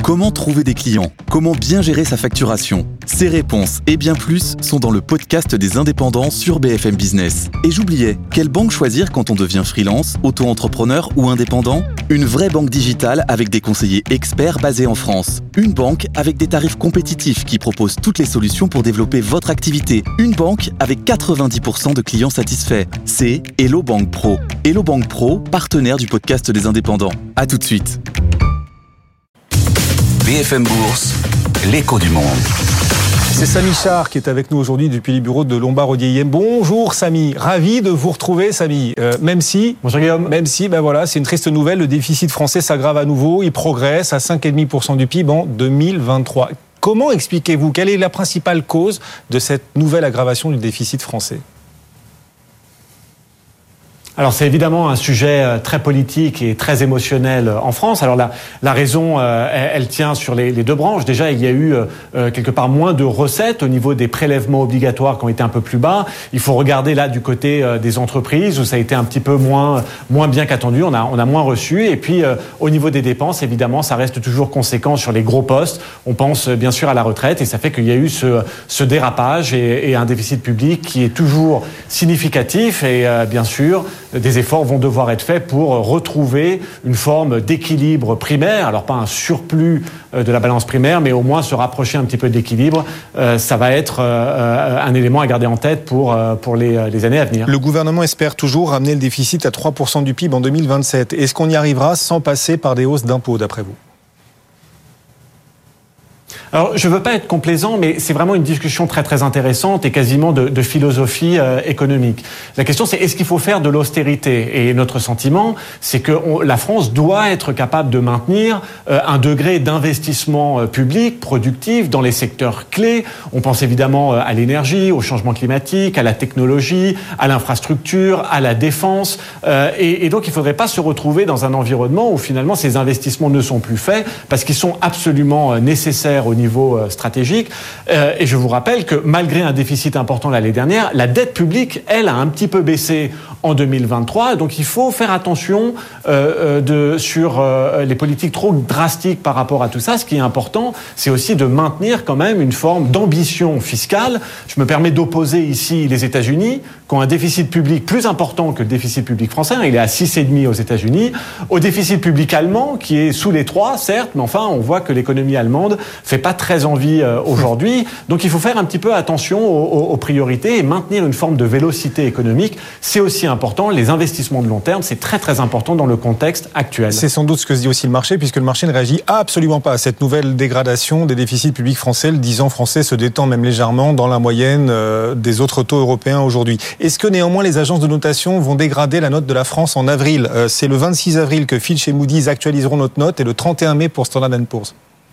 Comment trouver des clients ? Comment bien gérer sa facturation ? Ces réponses et bien plus sont dans le podcast des indépendants sur BFM Business. Et j'oubliais, quelle banque choisir quand on devient freelance, auto-entrepreneur ou indépendant ? Une vraie banque digitale avec des conseillers experts basés en France. Une banque avec des tarifs compétitifs qui propose toutes les solutions pour développer votre activité. Une banque avec 90% de clients satisfaits. C'est Hello Bank Pro. Hello Bank Pro, partenaire du podcast des indépendants. À tout de suite. BFM Bourse, l'écho du monde. C'est Samy Char qui est avec nous aujourd'hui depuis les bureaux de Lombard Odier IM. Bonjour Samy, ravi de vous retrouver Samy. Bonjour Guillaume. Même si, c'est une triste nouvelle, le déficit français s'aggrave à nouveau, il progresse à 5,5% du PIB en 2023. Comment expliquez-vous, quelle est la principale cause de cette nouvelle aggravation du déficit français ? Alors c'est évidemment un sujet très politique et très émotionnel en France. Alors la raison, elle tient sur les deux branches. Déjà, il y a eu quelque part moins de recettes au niveau des prélèvements obligatoires qui ont été un peu plus bas. Il faut regarder là du côté des entreprises où ça a été un petit peu moins bien qu'attendu. On a moins reçu. Et puis au niveau des dépenses, évidemment, ça reste toujours conséquent sur les gros postes. On pense bien sûr à la retraite et ça fait qu'il y a eu ce dérapage et un déficit public qui est toujours significatif et bien sûr des efforts vont devoir être faits pour retrouver une forme d'équilibre primaire. Alors pas un surplus de la balance primaire, mais au moins se rapprocher un petit peu d'équilibre. Ça va être un élément à garder en tête pour les années à venir. Le gouvernement espère toujours ramener le déficit à 3% du PIB en 2027. Est-ce qu'on y arrivera sans passer par des hausses d'impôts, d'après vous ? Alors, je veux pas être complaisant, mais c'est vraiment une discussion très très intéressante et quasiment de philosophie économique. La question, c'est est-ce qu'il faut faire de l'austérité ? Et notre sentiment, c'est que la France doit être capable de maintenir un degré d'investissement public, productif, dans les secteurs clés. On pense évidemment à l'énergie, au changement climatique, à la technologie, à l'infrastructure, à la défense. Et donc, il faudrait pas se retrouver dans un environnement où finalement ces investissements ne sont plus faits parce qu'ils sont absolument nécessaires au niveau stratégique. Et je vous rappelle que malgré un déficit important l'année dernière, la dette publique, elle, a un petit peu baissé en 2023. Donc il faut faire attention sur les politiques trop drastiques par rapport à tout ça. Ce qui est important, c'est aussi de maintenir quand même une forme d'ambition fiscale. Je me permets d'opposer ici les États-Unis, qui ont un déficit public plus important que le déficit public français. Il est à 6,5 aux États-Unis. Au déficit public allemand, qui est sous les 3, certes, mais enfin, on voit que l'économie allemande fait pas très envie aujourd'hui. Donc il faut faire un petit peu attention aux priorités et maintenir une forme de vélocité économique. C'est aussi important. Les investissements de long terme, c'est très très important dans le contexte actuel. C'est sans doute ce que se dit aussi le marché, puisque le marché ne réagit absolument pas à cette nouvelle dégradation des déficits publics français. Le 10 ans français se détend même légèrement dans la moyenne des autres taux européens aujourd'hui. Est-ce que néanmoins les agences de notation vont dégrader la note de la France en avril ? C'est le 26 avril que Fitch et Moody's actualiseront notre note et le 31 mai pour Standard & Poor's.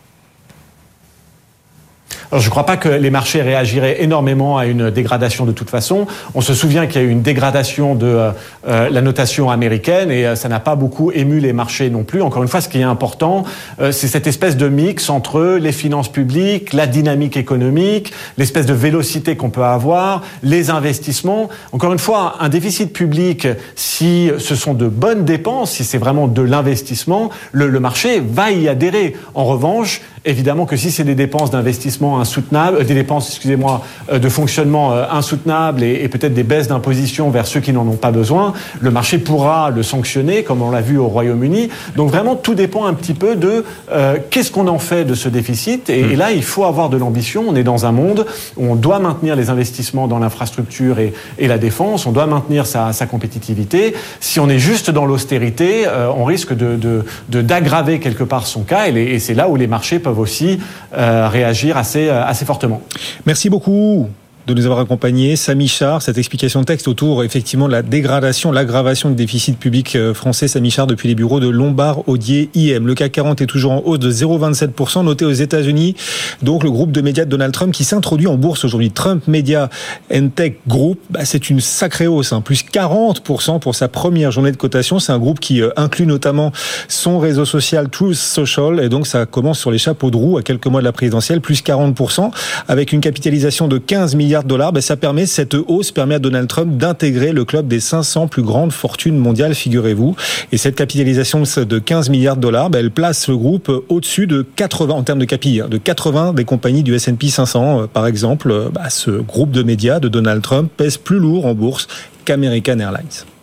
Alors, je ne crois pas que les marchés réagiraient énormément à une dégradation de toute façon. On se souvient qu'il y a eu une dégradation de la notation américaine et ça n'a pas beaucoup ému les marchés non plus. Encore une fois, ce qui est important, c'est cette espèce de mix entre les finances publiques, la dynamique économique, l'espèce de vélocité qu'on peut avoir, les investissements. Encore une fois, un déficit public, si ce sont de bonnes dépenses, si c'est vraiment de l'investissement, le marché va y adhérer. En revanche, évidemment que si c'est des dépenses d'investissement insoutenables, des dépenses, de fonctionnement insoutenables et peut-être des baisses d'imposition vers ceux qui n'en ont pas besoin, le marché pourra le sanctionner, comme on l'a vu au Royaume-Uni. Donc vraiment, tout dépend un petit peu de qu'est-ce qu'on en fait de ce déficit. Et là, il faut avoir de l'ambition. On est dans un monde où on doit maintenir les investissements dans l'infrastructure et la défense. On doit maintenir sa compétitivité. Si on est juste dans l'austérité, on risque d'aggraver quelque part son cas. Et c'est là où les marchés peuvent aussi réagir assez fortement. Merci beaucoup de nous avoir accompagnés. Samy Char, cette explication de texte autour effectivement de la dégradation, l'aggravation du déficit public français. Samy Char depuis les bureaux de Lombard Odier IM. Le CAC 40 est toujours en hausse de 0,27%, noté aux États-Unis. Donc le groupe de médias de Donald Trump qui s'introduit en bourse aujourd'hui. Trump Media and Tech Group, c'est une sacrée hausse, plus 40% pour sa première journée de cotation. C'est un groupe qui inclut notamment son réseau social Truth Social, et donc ça commence sur les chapeaux de roue à quelques mois de la présidentielle, plus 40%, avec une capitalisation de 15 milliards milliards de dollars, ça permet, cette hausse permet à Donald Trump d'intégrer le club des 500 plus grandes fortunes mondiales, figurez-vous. Et cette capitalisation de 15 milliards de dollars, elle place le groupe au-dessus de 80, en termes de capi, de 80 des compagnies du S&P 500. Par exemple, ce groupe de médias de Donald Trump pèse plus lourd en bourse qu'American Airlines.